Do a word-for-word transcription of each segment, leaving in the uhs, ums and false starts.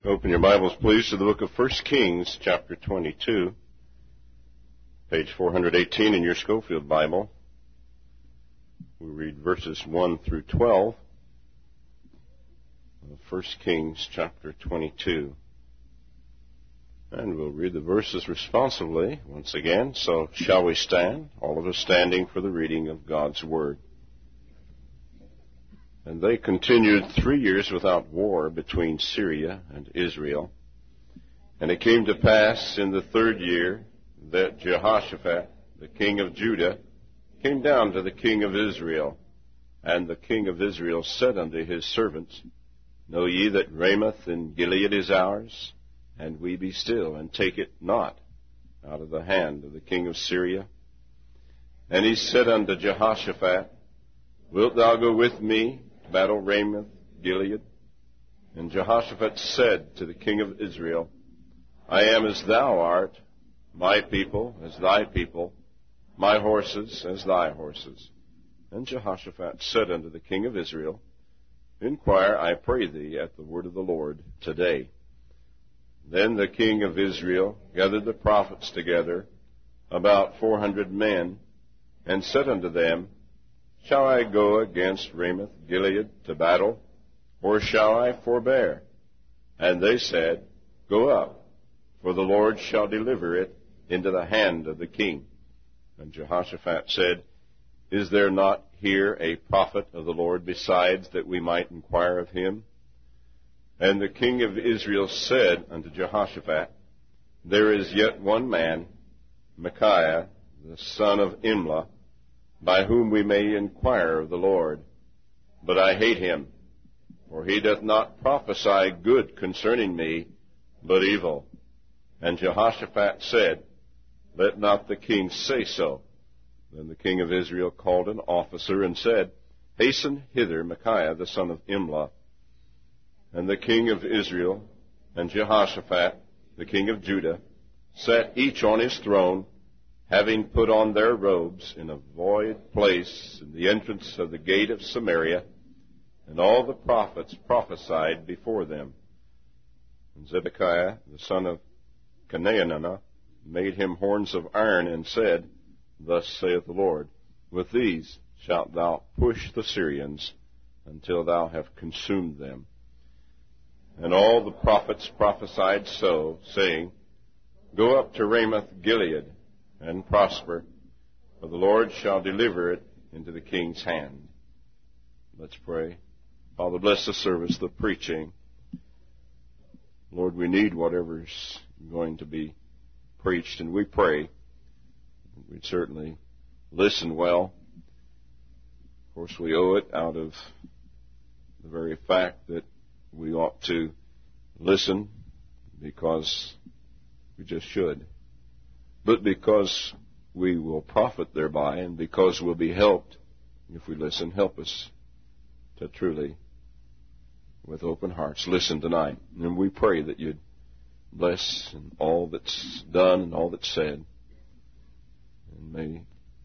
Open your Bibles, please, to the book of First Kings, chapter twenty-two, page four eighteen in your Schofield Bible. We read verses one through twelve of First Kings, chapter twenty-two. And we'll read the verses responsively once again. So shall we stand, all of us standing for the reading of God's Word. And they continued three years without war between Syria and Israel. And it came to pass in the third year that Jehoshaphat, the king of Judah, came down to the king of Israel. And the king of Israel said unto his servants, Know ye that Ramoth in Gilead is ours? And we be still, and take it not out of the hand of the king of Syria. And he said unto Jehoshaphat, Wilt thou go with me to battle Ramoth, Gilead? And Jehoshaphat said to the king of Israel, I am as thou art, my people as thy people, my horses as thy horses. And Jehoshaphat said unto the king of Israel, Inquire, I pray thee, at the word of the Lord today. Then the king of Israel gathered the prophets together, about four hundred men, and said unto them, Shall I go against Ramoth Gilead to battle, or shall I forbear? And they said, Go up, for the Lord shall deliver it into the hand of the king. And Jehoshaphat said, Is there not here a prophet of the Lord besides, that we might inquire of him? And the king of Israel said unto Jehoshaphat, There is yet one man, Micaiah, the son of Imlah, by whom we may inquire of the Lord. But I hate him, for he doth not prophesy good concerning me, but evil. And Jehoshaphat said, Let not the king say so. Then the king of Israel called an officer and said, Hasten hither Micaiah, the son of Imlah. And the king of Israel and Jehoshaphat, the king of Judah, sat each on his throne, having put on their robes in a void place in the entrance of the gate of Samaria, and all the prophets prophesied before them. And Zedekiah, the son of Chenaanah, made him horns of iron, and said, Thus saith the Lord, With these shalt thou push the Syrians until thou have consumed them. And all the prophets prophesied so, saying, Go up to Ramoth Gilead, and prosper, for the Lord shall deliver it into the king's hand. Let's pray. Father, bless the service, the preaching. Lord, we need whatever's going to be preached, and we pray we'd certainly listen well. Of course, we owe it out of the very fact that we ought to listen, because we just should, but because we will profit thereby, and because we'll be helped if we listen. Help us to truly, with open hearts, listen tonight. And we pray that you'd bless in all that's done and all that's said. And may,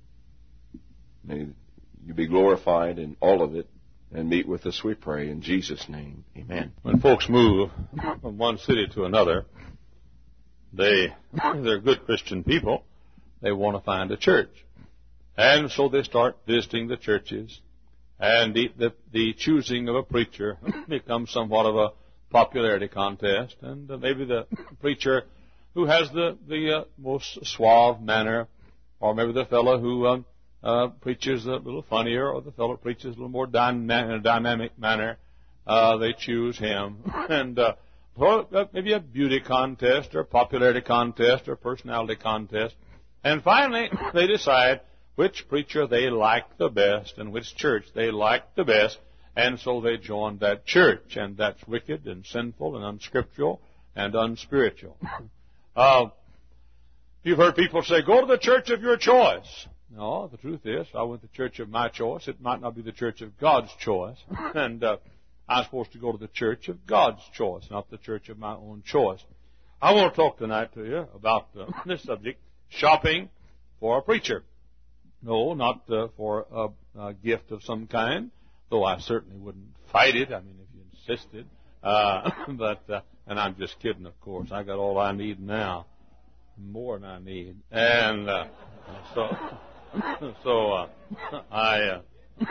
may you be glorified in all of it, and meet with us, we pray, in Jesus' name. Amen. When folks move from one city to another, they, they're good Christian people. They want to find a church. And so they start visiting the churches, and the, the, the choosing of a preacher becomes somewhat of a popularity contest. And uh, maybe the preacher who has the, the uh, most suave manner, or maybe the fellow who um, uh, preaches a little funnier, or the fellow preaches a little more dyna- in a dynamic manner, uh, they choose him. And uh, well, maybe a beauty contest, or a popularity contest, or a personality contest. And finally, they decide which preacher they like the best, and which church they like the best, and so they join that church. And that's wicked and sinful and unscriptural and unspiritual. Uh, you've heard people say, go to the church of your choice. No, the truth is, I went to the church of my choice. It might not be the church of God's choice. And uh, I'm supposed to go to the church of God's choice, not the church of my own choice. I want to talk tonight to you about uh, this subject, shopping for a preacher. No, not uh, for a, a gift of some kind, though I certainly wouldn't fight it, I mean, if you insisted. Uh, but uh, And I'm just kidding, of course. I got all I need now, more than I need. And uh, so, so uh, I. Uh,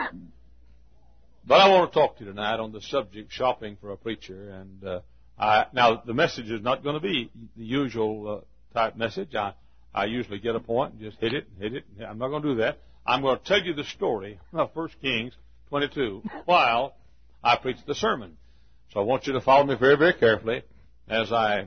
but I want to talk to you tonight on the subject shopping for a preacher. And uh, I, now the message is not going to be the usual uh, type message. I I usually get a point and just hit it, hit it. I'm not going to do that. I'm going to tell you the story of First Kings twenty-two while I preach the sermon. So I want you to follow me very, very carefully as I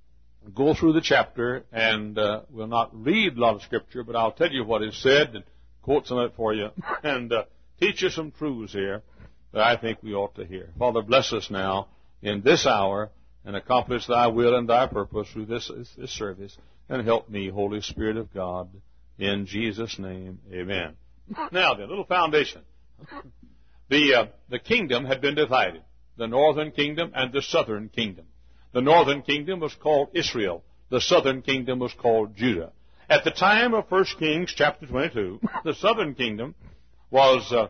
go through the chapter, and uh, we'll not read a lot of Scripture, but I'll tell you what is said and quote some of it for you and uh, teach you some truths here that I think we ought to hear. Father, bless us now in this hour and accomplish thy will and thy purpose through this, this, this service, and help me, Holy Spirit of God, in Jesus' name, amen. Now then, a little foundation. The, uh, the kingdom had been divided, the northern kingdom and the southern kingdom. The northern kingdom was called Israel. The southern kingdom was called Judah. At the time of First Kings chapter twenty-two, the southern kingdom was uh,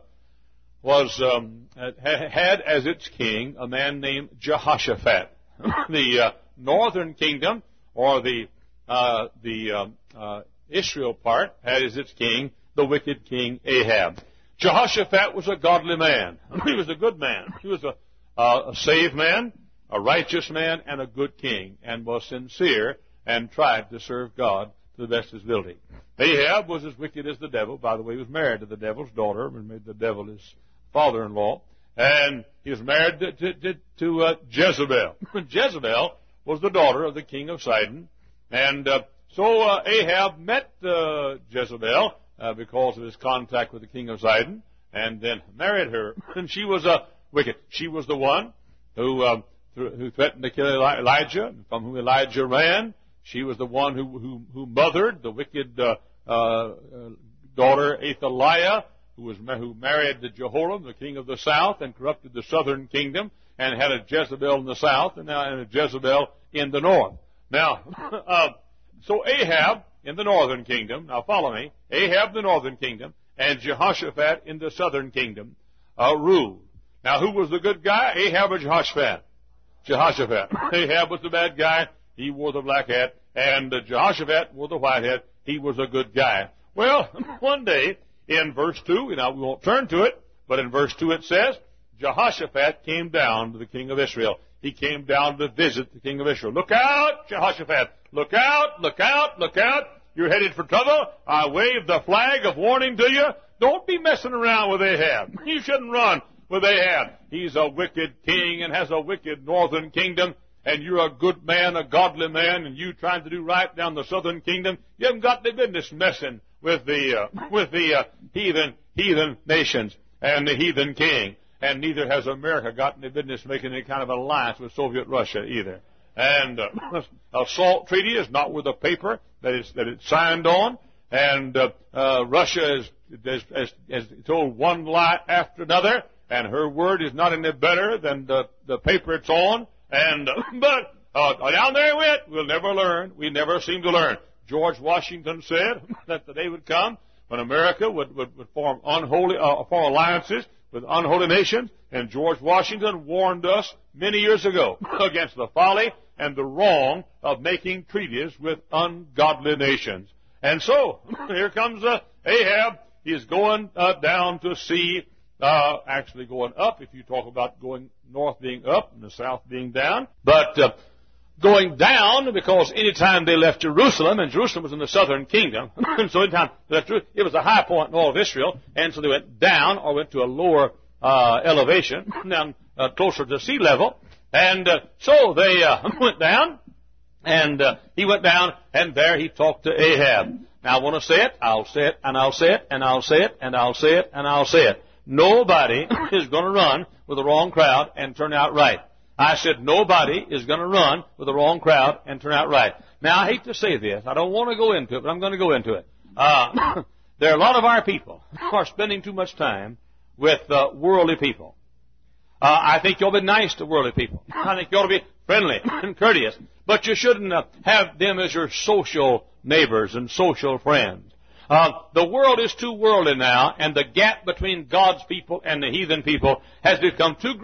was um, had as its king a man named Jehoshaphat. The uh, northern kingdom, or the uh, the um, uh, Israel part, had as its king the wicked king Ahab. Jehoshaphat was a godly man. He was a good man. He was a, uh, a saved man, a righteous man, and a good king, and was sincere and tried to serve God to the best of his ability. Ahab was as wicked as the devil. By the way, he was married to the devil's daughter and made the devil his father-in-law. And he was married to, to, to, to uh, Jezebel. Jezebel was the daughter of the king of Sidon. And uh, so uh, Ahab met uh, Jezebel uh, because of his contact with the king of Sidon, and then married her. And she was uh, wicked. She was the one who uh, th- who threatened to kill Elijah, from whom Elijah ran. She was the one who who, who mothered the wicked uh, uh, daughter Athaliah, who was who married to Jehoram, the king of the south, and corrupted the southern kingdom, and had a Jezebel in the south, and now a Jezebel in the north. Now, uh, so Ahab in the northern kingdom, now follow me, Ahab in the northern kingdom, and Jehoshaphat in the southern kingdom uh, ruled. Now, who was the good guy, Ahab or Jehoshaphat? Jehoshaphat. Ahab was the bad guy. He wore the black hat. And uh, Jehoshaphat wore the white hat. He was a good guy. Well, one day, in verse two, you know, we won't turn to it, but in verse two it says, Jehoshaphat came down to the king of Israel. He came down to visit the king of Israel. Look out, Jehoshaphat. Look out, look out, look out. You're headed for trouble. I wave the flag of warning to you. Don't be messing around with Ahab. You shouldn't run with Ahab. He's a wicked king and has a wicked northern kingdom. And you're a good man, a godly man, and you trying to do right down the southern kingdom. You haven't got any business messing with the uh, with the uh, heathen heathen nations and the heathen king. And neither has America got any business making any kind of alliance with Soviet Russia either. And uh, a SALT treaty is not worth the paper that it's that it's signed on. And uh, uh, Russia is has, has, has told one lie after another, and her word is not any better than the the paper it's on. And uh, but uh, down there we went. We'll never learn. We never seem to learn. George Washington said that the day would come when America would would, would form unholy uh, form alliances with unholy nations, and George Washington warned us many years ago against the folly and the wrong of making treaties with ungodly nations. And so here comes uh, Ahab. He is going uh, down to see. Uh, actually going up, if you talk about going north being up and the south being down. But uh, going down, because any time they left Jerusalem, and Jerusalem was in the southern kingdom, and so anytime they left Jerusalem, it was a high point in all of Israel, and so they went down or went to a lower uh, elevation, down uh, closer to sea level. And uh, so they uh, went down, and uh, he went down, and there he talked to Ahab. Now I want to say it, I'll say it, and I'll say it, and I'll say it, and I'll say it, and I'll say it. Nobody is going to run with the wrong crowd and turn out right. I said nobody is going to run with the wrong crowd and turn out right. Now, I hate to say this. I don't want to go into it, but I'm going to go into it. Uh, there are a lot of our people who are spending too much time with uh, worldly people. Uh, I think you ought to be nice to worldly people. I think you ought to be friendly and courteous. But you shouldn't uh, have them as your social neighbors and social friends. Uh, the world is too worldly now, and the gap between God's people and the heathen people has become too great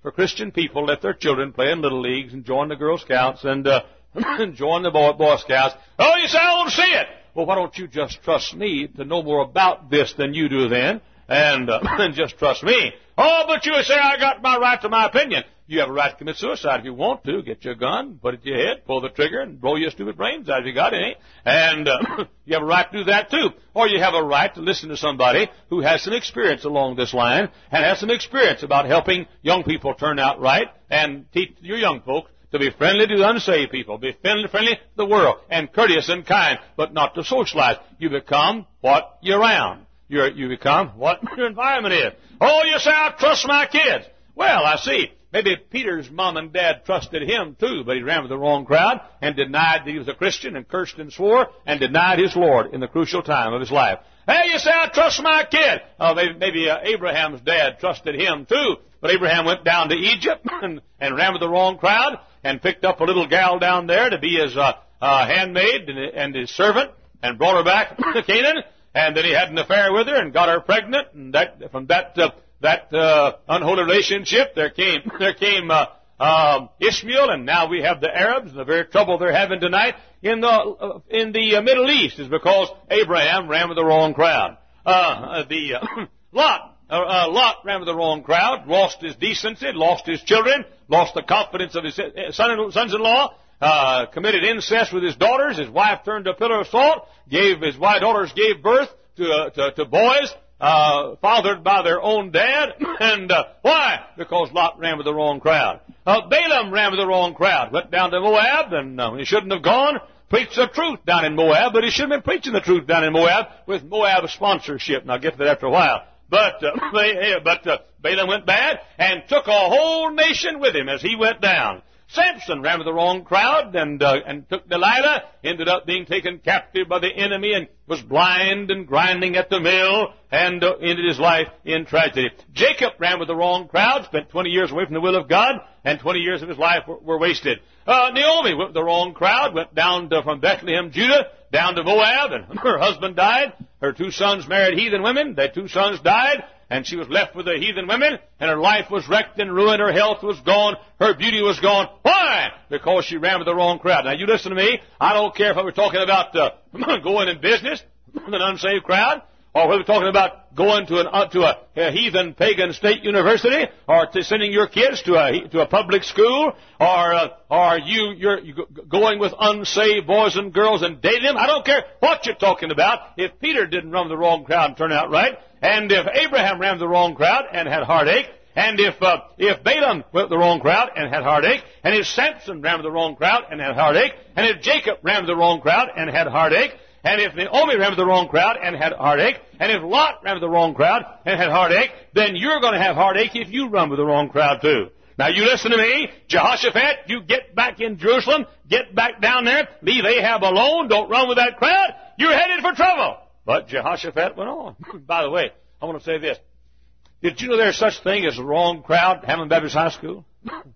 for Christian people to let their children play in little leagues and join the Girl Scouts and uh, join the Boy, Boy Scouts. Oh, you say, I want to see it. Well, why don't you just trust me to know more about this than you do then, and uh, just trust me. Oh, but you say I got my right to my opinion. You have a right to commit suicide if you want to. Get your gun, put it to your head, pull the trigger, and blow your stupid brains out if you got any. And uh, you have a right to do that too. Or you have a right to listen to somebody who has some experience along this line and has some experience about helping young people turn out right and teach your young folks to be friendly to the unsaved people, be friendly, friendly to the world, and courteous and kind, but not to socialize. You become what you're around. You're, you become what your environment is. Oh, you say, I trust my kids. Well, I see. Maybe Peter's mom and dad trusted him too, but he ran with the wrong crowd and denied that he was a Christian and cursed and swore and denied his Lord in the crucial time of his life. Hey, you say, I trust my kid. Oh, maybe, maybe uh, Abraham's dad trusted him too, but Abraham went down to Egypt and, and ran with the wrong crowd and picked up a little gal down there to be his uh, uh, handmaid and, and his servant and brought her back to Canaan. And then he had an affair with her and got her pregnant. And that from that uh, that uh, unholy relationship, there came there came uh, uh, Ishmael, and now we have the Arabs. And the very trouble they're having tonight in the uh, in the uh, Middle East is because Abraham ran with the wrong crowd. Uh, the uh, Lot uh, uh, Lot ran with the wrong crowd, lost his decency, lost his children, lost the confidence of his son, sons-in-law. Uh, committed incest with his daughters. His wife turned a pillar of salt. Gave his wife daughters gave birth to uh, to, to boys uh, fathered by their own dad. And uh, why? Because Lot ran with the wrong crowd. Uh, Balaam ran with the wrong crowd. Went down to Moab, and uh, he shouldn't have gone. Preached the truth down in Moab, but he should have been preaching the truth down in Moab with Moab sponsorship. And I'll get to that after a while. But uh, they, but uh, Balaam went bad and took a whole nation with him as he went down. Samson ran with the wrong crowd and uh, and took Delilah, ended up being taken captive by the enemy and was blind and grinding at the mill and uh, ended his life in tragedy. Jacob ran with the wrong crowd, spent twenty years away from the will of God, and twenty years of his life were, were wasted. Uh, Naomi went with the wrong crowd, went down to, from Bethlehem, Judah, down to Moab, and her husband died. Her two sons married heathen women. Their two sons died. And she was left with the heathen women, and her life was wrecked and ruined. Her health was gone. Her beauty was gone. Why? Because she ran with the wrong crowd. Now, you listen to me. I don't care if we're talking about uh, going in business with an unsaved crowd, or whether we're talking about going to, an, uh, to a, a heathen pagan state university, or to sending your kids to a to a public school, or uh, or you you're you going with unsaved boys and girls and dating them. I don't care what you're talking about. If Peter didn't run with the wrong crowd and turn out right, and if Abraham ran with the wrong crowd and had heartache, and if uh, if Balaam went with the wrong crowd and had heartache, and if Samson ran with the wrong crowd and had heartache, and if Jacob ran with the wrong crowd and had heartache, and if Naomi ran with the wrong crowd and had heartache, and if Lot ran with the wrong crowd and had heartache, then you're going to have heartache if you run with the wrong crowd too. Now you listen to me, Jehoshaphat, you get back in Jerusalem, get back down there, leave Ahab alone, don't run with that crowd, you're headed for trouble. But Jehoshaphat went on. By the way, I want to say this. Did you know there's such thing as a wrong crowd at Hammond Baptist High School?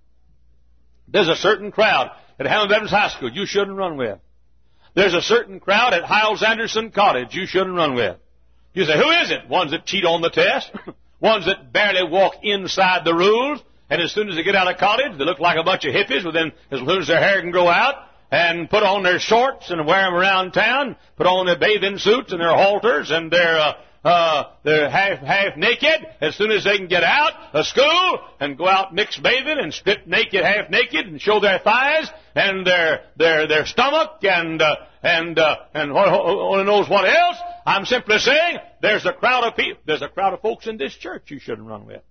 There's a certain crowd at Hammond Baptist High School you shouldn't run with. There's a certain crowd at Hiles Anderson College you shouldn't run with. You say, who is it? Ones that cheat on the test, ones that barely walk inside the rules, and as soon as they get out of college, they look like a bunch of hippies, well then, as soon as their hair can grow out, and put on their shorts and wear them around town, put on their bathing suits and their halters and their uh, uh, they're half, half naked as soon as they can get out of school and go out mixed bathing and strip naked, half naked and show their thighs and their, their, their stomach and, uh, and, uh, and what, only knows what else. I'm simply saying there's a crowd of people, there's a crowd of folks in this church you shouldn't run with.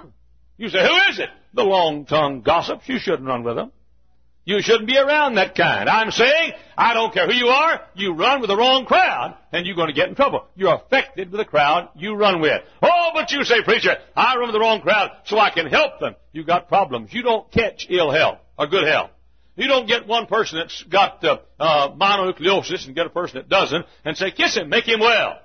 You say, who is it? The long-tongued gossips. You shouldn't run with them. You shouldn't be around that kind. I'm saying, I don't care who you are, you run with the wrong crowd, and you're going to get in trouble. You're affected with the crowd you run with. Oh, but you say, preacher, I run with the wrong crowd so I can help them. You got problems. You don't catch ill health or good health. You don't get one person that's got uh, uh, mononucleosis and get a person that doesn't and say, kiss him, make him well.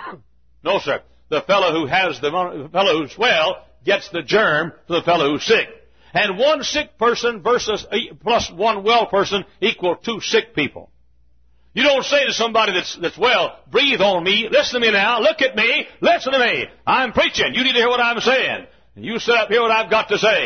No, sir. The fellow who has the, the fellow who's well gets the germ to the fellow who's sick. And one sick person versus plus one well person equal two sick people. You don't say to somebody that's, that's well, breathe on me, listen to me now, look at me, listen to me. I'm preaching. You need to hear what I'm saying. And you sit up here what I've got to say.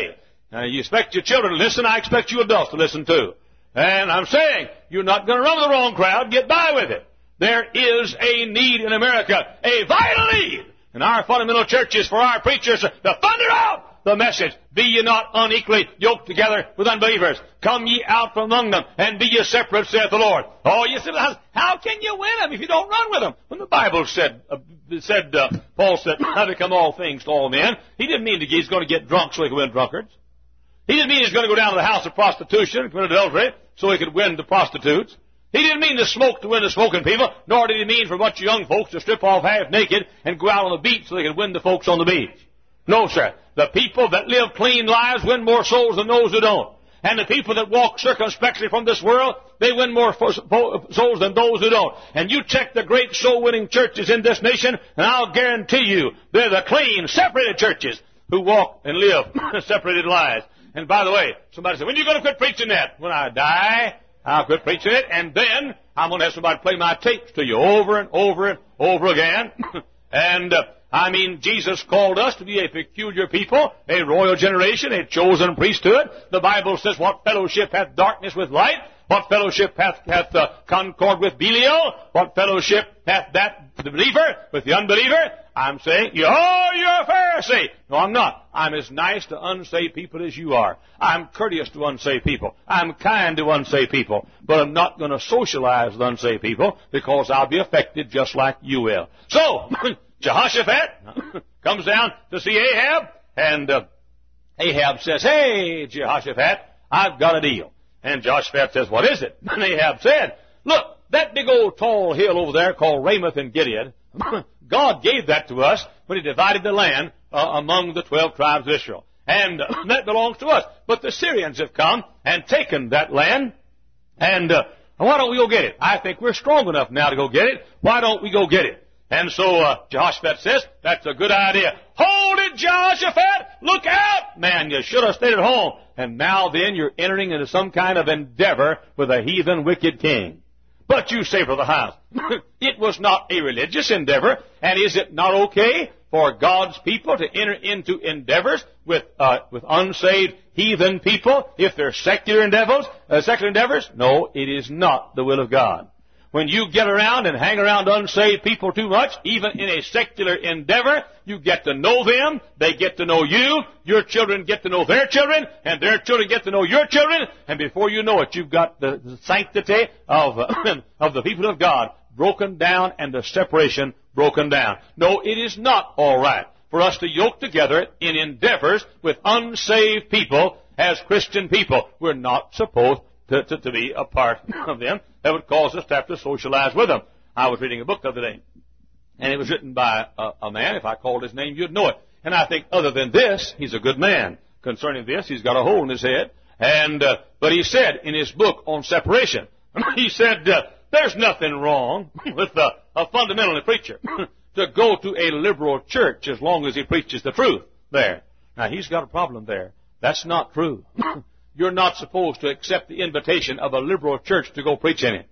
Now, you expect your children to listen, I expect you adults to listen too. And I'm saying, you're not going to run with the wrong crowd, get by with it. There is a need in America, a vital need in our fundamental churches for our preachers to thunder out the message. Be ye not unequally yoked together with unbelievers. Come ye out from among them, and be ye separate, saith the Lord. Oh, you say, how can you win them if you don't run with them? When the Bible said, uh, said uh, Paul said, I become all things to all men, he didn't mean that he's going to get drunk so he could win drunkards. He didn't mean he's going to go down to the house of prostitution and commit adultery so he could win the prostitutes. He didn't mean to smoke to win the smoking people, nor did he mean for a bunch of young folks to strip off half naked and go out on the beach so they could win the folks on the beach. No, sir. The people that live clean lives win more souls than those who don't. And the people that walk circumspectly from this world, they win more souls than those who don't. And you check the great soul-winning churches in this nation, and I'll guarantee you they're the clean, separated churches who walk and live separated lives. And by the way, somebody said, when are you going to quit preaching that? When I die, I'll quit preaching it, and then I'm going to have somebody play my tapes to you over and over and over again. and, uh, I mean, Jesus called us to be a peculiar people, a royal generation, a chosen priesthood. The Bible says, what fellowship hath darkness with light? What fellowship hath, hath uh, concord with Belial? What fellowship hath that the believer with the unbeliever? I'm saying, oh, you're a Pharisee. No, I'm not. I'm as nice to unsaved people as you are. I'm courteous to unsaved people. I'm kind to unsaved people. But I'm not going to socialize with unsaved people because I'll be affected just like you will. So, Jehoshaphat comes down to see Ahab, and uh, Ahab says, hey, Jehoshaphat, I've got a deal. And Jehoshaphat says, what is it? And Ahab said, look, that big old tall hill over there called Ramoth in Gilead, God gave that to us when He divided the land uh, among the twelve tribes of Israel. And uh, that belongs to us. But the Syrians have come and taken that land, and uh, why don't we go get it? I think we're strong enough now to go get it. Why don't we go get it? And so uh, Jehoshaphat says, that's a good idea. Hold it, Jehoshaphat! Look out! Man, you should have stayed at home. And now then you're entering into some kind of endeavor with a heathen, wicked king. But you say, Brother House, it was not a religious endeavor, and is it not okay for God's people to enter into endeavors with uh, with unsaved heathen people if they're secular endeavors? Uh, secular endeavors? No, it is not the will of God. When you get around and hang around unsaved people too much, even in a secular endeavor, you get to know them, they get to know you, your children get to know their children, and their children get to know your children, and before you know it, you've got the sanctity of, uh, of the people of God broken down and the separation broken down. No, it is not all right for us to yoke together in endeavors with unsaved people as Christian people. We're not supposed to, to, to be a part of them. That would cause us to have to socialize with them. I was reading a book the other day, and it was written by a, a man. If I called his name, you'd know it. And I think other than this, he's a good man. Concerning this, he's got a hole in his head. And uh, but he said in his book on separation, he said, uh, there's nothing wrong with uh, a fundamental preacher to go to a liberal church as long as he preaches the truth there. Now, he's got a problem there. That's not true. You're not supposed to accept the invitation of a liberal church to go preach in it.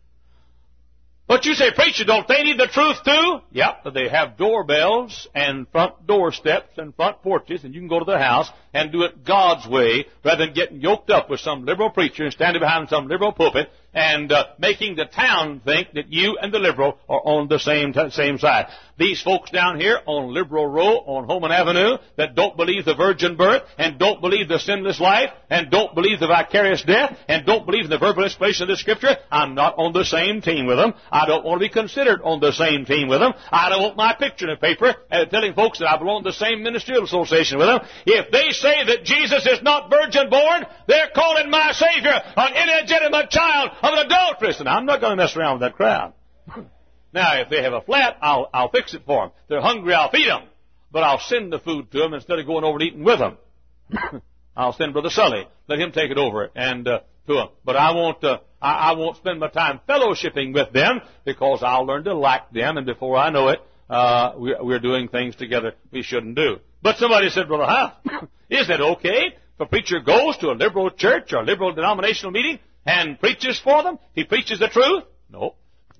But you say, preacher, don't they need the truth too? Yep, but they have doorbells and front door steps and front porches, and you can go to their house and do it God's way rather than getting yoked up with some liberal preacher and standing behind some liberal pulpit and uh, making the town think that you and the liberal are on the same t- same side. These folks down here on Liberal Row, on Holman Avenue, that don't believe the virgin birth, and don't believe the sinless life, and don't believe the vicarious death, and don't believe in the verbal inspiration of the Scripture, I'm not on the same team with them. I don't want to be considered on the same team with them. I don't want my picture in the paper uh, telling folks that I belong to the same ministerial association with them. If they say that Jesus is not virgin born, they're calling my Savior an illegitimate child of an adulteress, and I'm not going to mess around with that crowd. Now, if they have a flat, I'll, I'll fix it for them. If they're hungry, I'll feed them. But I'll send the food to them instead of going over and eating with them. I'll send Brother Sully. Let him take it over and uh, to them. But I won't, uh, I, I won't spend my time fellowshipping with them because I'll learn to like them, and before I know it, uh, we're, we're doing things together we shouldn't do. But somebody said, Brother Howe, is it okay if a preacher goes to a liberal church or a liberal denominational meeting and preaches for them? He preaches the truth? No.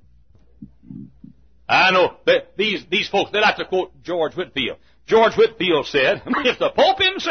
I know that these, these folks, they like to quote George Whitefield. George Whitefield said, if the Pope himself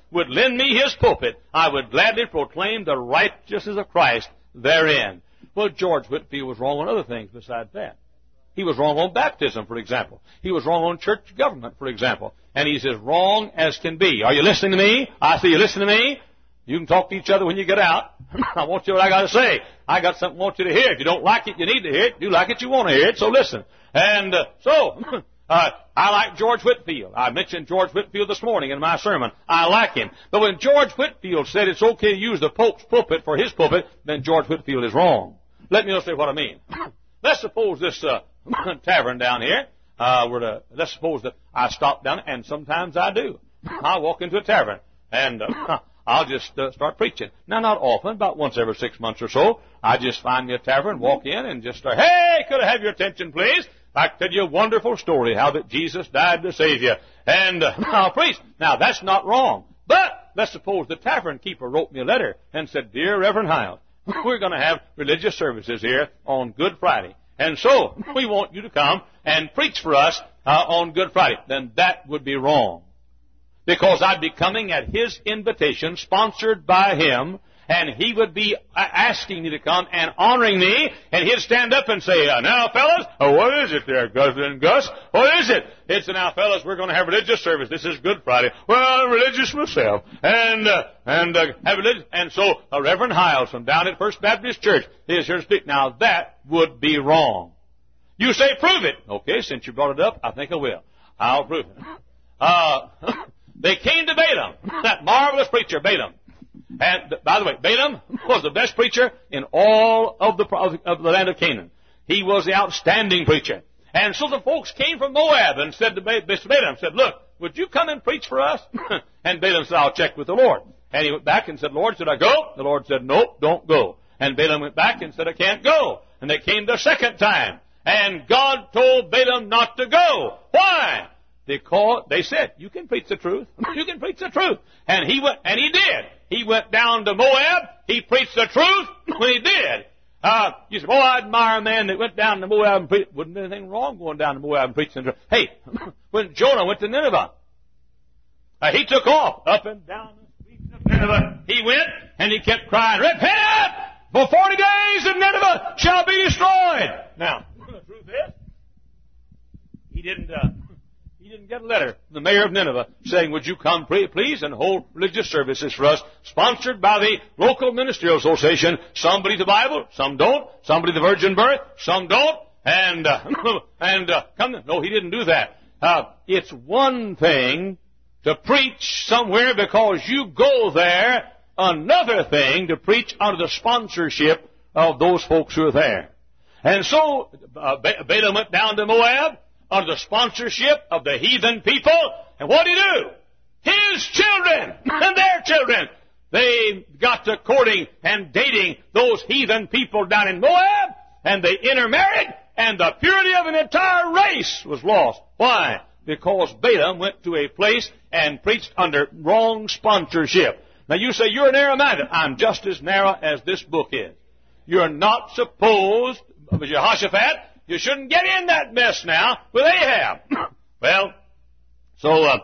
would lend me his pulpit, I would gladly proclaim the righteousness of Christ therein. Well, George Whitefield was wrong on other things besides that. He was wrong on baptism, for example. He was wrong on church government, for example. And he's as wrong as can be. Are you listening to me? I see you listening to me. You can talk to each other when you get out. I want you what I got to say. I got something I want you to hear. If you don't like it, you need to hear it. If you like it, you want to hear it. So listen. And uh, so, uh, I like George Whitefield. I mentioned George Whitefield this morning in my sermon. I like him. But when George Whitefield said it's okay to use the Pope's pulpit for his pulpit, then George Whitefield is wrong. Let me illustrate what I mean. Let's suppose this uh, tavern down here, uh, were to, let's suppose that I stop down, and sometimes I do. I walk into a tavern, and uh, I'll just uh, start preaching. Now, not often, about once every six months or so, I just find me a tavern, walk in, and just start, hey, could I have your attention, please? I can tell you a wonderful story, how that Jesus died to save you. And uh, I'll preach. Now, that's not wrong. But let's suppose the tavern keeper wrote me a letter and said, Dear Reverend Hiles, we're going to have religious services here on Good Friday. And so, we want you to come and preach for us uh, on Good Friday. Then that would be wrong. Because I'd be coming at his invitation, sponsored by him, and he would be asking me to come and honoring me, and he'd stand up and say, uh, now, fellas, oh, what is it there, Gus and Gus? What is it? It's, now, fellas, we're going to have religious service. This is Good Friday. Well, I'm religious myself. And, uh, and, uh, have religious. And so, uh, Reverend Hiles from down at First Baptist Church is here to speak. Now, that would be wrong. You say, prove it. Okay, since you brought it up, I think I will. I'll prove it. Uh, they came to Balaam, that marvelous preacher, Balaam. And, by the way, Balaam was the best preacher in all of the, of the land of Canaan. He was the outstanding preacher. And so the folks came from Moab and said to Balaam, said, look, would you come and preach for us? And Balaam said, I'll check with the Lord. And he went back and said, Lord, should I go? The Lord said, nope, don't go. And Balaam went back and said, I can't go. And they came the second time. And God told Balaam not to go. Why? Because they said, you can preach the truth. You can preach the truth. And he went, and he did. He went down to Moab. He preached the truth when he did. Uh, you said, oh, I admire a man that went down to Moab and preached. Wasn't anything wrong going down to Moab and preaching the truth. Hey, when Jonah went to Nineveh, uh, he took off up and down the streets of Nineveh. He went and he kept crying, repent, for forty days and Nineveh shall be destroyed. Now, the truth is, he didn't, uh, He didn't get a letter from the mayor of Nineveh saying, would you come, please, and hold religious services for us, sponsored by the local ministerial association. Some believe the Bible, some don't. Some believe the virgin birth, some don't. And, uh, and, uh, come, no, he didn't do that. Uh, it's one thing to preach somewhere because you go there. Another thing to preach under the sponsorship of those folks who are there. And so, uh, Balaam went down to Moab under the sponsorship of the heathen people. And what did he do? His children and their children, they got to courting and dating those heathen people down in Moab, and they intermarried, and the purity of an entire race was lost. Why? Because Balaam went to a place and preached under wrong sponsorship. Now you say, you're narrow-minded. I'm just as narrow as this book is. You're not supposed, Jehoshaphat, you shouldn't get in that mess now with Ahab. Well, so uh,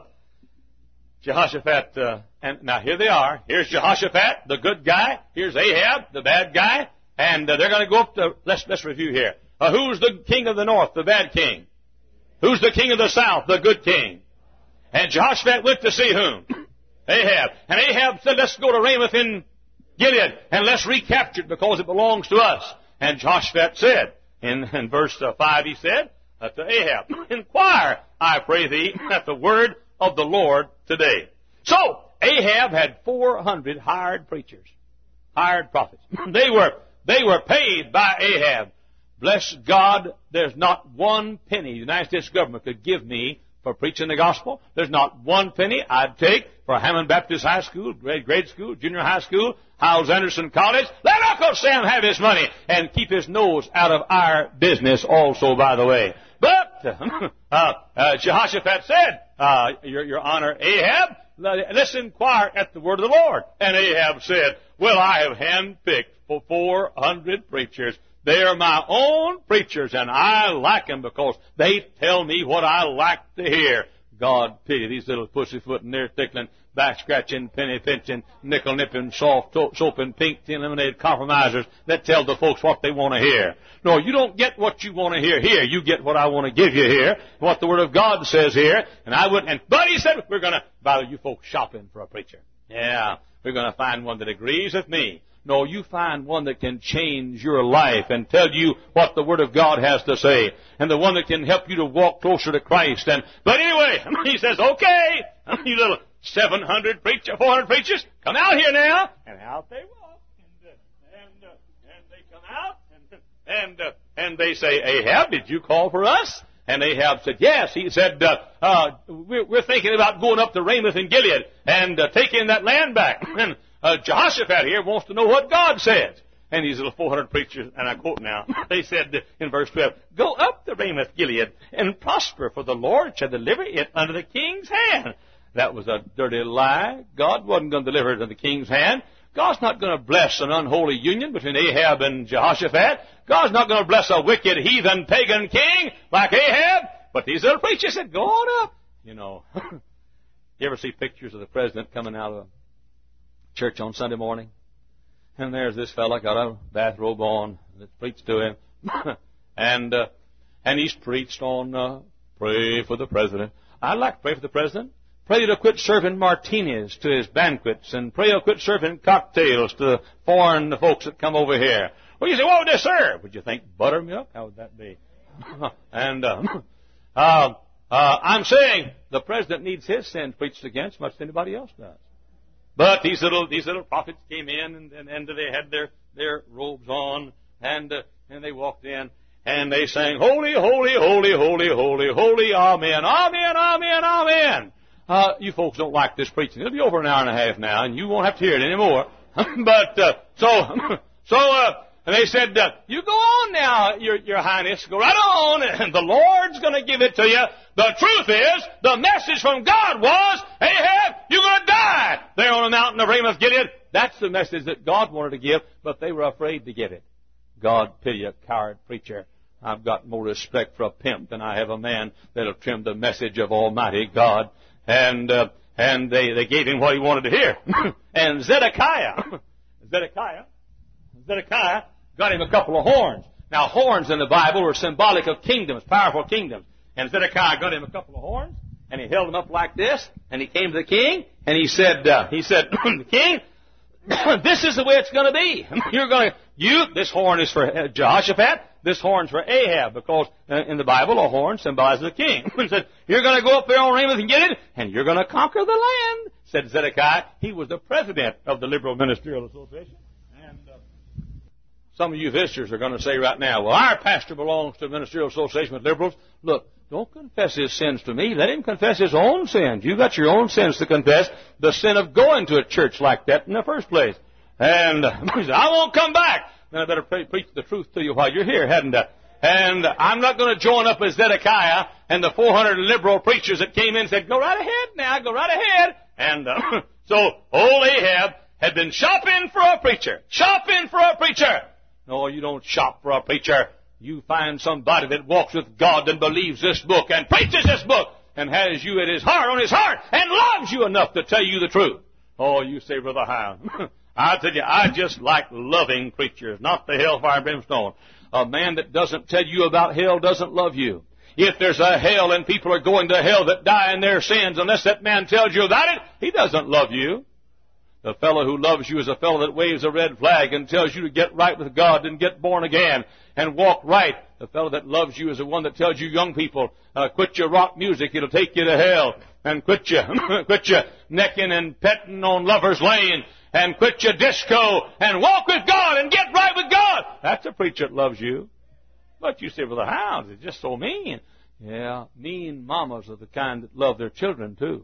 Jehoshaphat, uh, and now here they are. Here's Jehoshaphat, the good guy. Here's Ahab, the bad guy. And uh, they're going to go up to, let's, let's review here. Uh, who's the king of the north, the bad king? Who's the king of the south, the good king? And Jehoshaphat went to see whom? Ahab. And Ahab said, let's go to Ramoth in Gilead, and let's recapture it because it belongs to us. And Jehoshaphat said, In, in verse uh, five, he said uh, to Ahab, inquire, I pray thee, at the word of the Lord today. So, Ahab had four hundred hired preachers, hired prophets. They were, they were paid by Ahab. Bless God, there's not one penny the United States government could give me for preaching the gospel. There's not one penny I'd take for Hammond Baptist High School, grade, grade school, junior high school, Howells Anderson College. Let Uncle Sam have his money and keep his nose out of our business also, by the way. But uh, uh, Jehoshaphat said, uh, your, your honor, Ahab, let's inquire at the word of the Lord. And Ahab said, well, I have handpicked for four hundred preachers. They are my own preachers, and I like them because they tell me what I like to hear. God pity these little pussyfooting, ear tickling, back scratching, penny pinching, nickel nipping, soft to- soaping, pink tin lemonade compromisers that tell the folks what they want to hear. No, you don't get what you want to hear here. You get what I want to give you here, what the Word of God says here. And I wouldn't. And Buddy said we're going to bother you folks shopping for a preacher. Yeah, we're going to find one that agrees with me. No, you find one that can change your life and tell you what the Word of God has to say, and the one that can help you to walk closer to Christ. And but anyway, he says, okay, you little seven hundred preachers, four hundred preachers, come out here now. And out they walk, and uh, and, uh, and they come out, and and uh, and they say, Ahab, did you call for us? And Ahab said, yes. He said, uh, uh, we're, we're thinking about going up to Ramoth and Gilead and uh, taking that land back. And uh, Jehoshaphat here wants to know what God says. And these little four hundred preachers, and I quote now, they said in verse twelve, go up to Ramoth Gilead and prosper, for the Lord shall deliver it under the king's hand. That was a dirty lie. God wasn't going to deliver it into the king's hand. God's not going to bless an unholy union between Ahab and Jehoshaphat. God's not going to bless a wicked, heathen, pagan king like Ahab. But these little preachers said, go on up. You know, you ever see pictures of the president coming out of church on Sunday morning? And there's this fella got a bathrobe on that preached to him. and uh, and he's preached on uh, pray for the president. I'd like to pray for the president. Pray to quit serving martinis to his banquets, and pray to quit serving cocktails to the foreign folks that come over here. Well, you say, what would they serve? Would you think buttermilk? How would that be? and uh, uh, uh, I'm saying the president needs his sins preached against much as anybody else does. But these little these little prophets came in, and, and, and they had their, their robes on, and uh, and they walked in, and they sang, holy, holy, holy, holy, holy, holy, amen, amen, amen, amen. Uh, you folks don't like this preaching. It'll be over an hour and a half now, and you won't have to hear it anymore. but, uh, so, so, uh, and they said, uh, you go on now, your, your highness, go right on, and the Lord's gonna give it to you. The truth is, the message from God was, Ahab, you're gonna die there on the mountain of Ramoth Gilead. That's the message that God wanted to give, but they were afraid to get it. God pity a coward preacher. I've got more respect for a pimp than I have a man that'll trim the message of Almighty God. And uh, and they, they gave him what he wanted to hear. and Zedekiah, Zedekiah, Zedekiah got him a couple of horns. Now, horns in the Bible were symbolic of kingdoms, powerful kingdoms. And Zedekiah got him a couple of horns, and he held them up like this, and he came to the king, and he said, uh, he said, King, this is the way it's going to be. You're going to, you, this horn is for Jehoshaphat, this horn's for Ahab, because uh, in the Bible, a horn symbolizes a king. He said, you're going to go up there on Ramoth and Gilead, and you're going to conquer the land, said Zedekiah. He was the president of the Liberal Ministerial Association. And uh, some of you visitors are going to say right now, well, our pastor belongs to the Ministerial Association with liberals. Look, don't confess his sins to me. Let him confess his own sins. You've got your own sins to confess. The sin of going to a church like that in the first place. And uh, he said, I won't come back. Then I better pre- preach the truth to you while you're here, hadn't I? And I'm not going to join up with Zedekiah and the four hundred liberal preachers that came in and said, go right ahead now, go right ahead. And uh, so old Ahab had been shopping for a preacher. Shopping for a preacher. No, you don't shop for a preacher. You find somebody that walks with God and believes this book and preaches this book and has you at his heart, on his heart, and loves you enough to tell you the truth. Oh, you say, Brother Hyam, I tell you, I just like loving preachers, not the hellfire and brimstone. A man that doesn't tell you about hell doesn't love you. If there's a hell and people are going to hell that die in their sins, unless that man tells you about it, he doesn't love you. The fellow who loves you is a fellow that waves a red flag and tells you to get right with God and get born again and walk right. The fellow that loves you is the one that tells you young people, uh, quit your rock music, it'll take you to hell. And quit your, quit your necking and petting on Lover's Lane. And quit your disco and walk with God and get right with God. That's a preacher that loves you. But you say, well, the hounds are just so mean. Yeah, mean mamas are the kind that love their children too.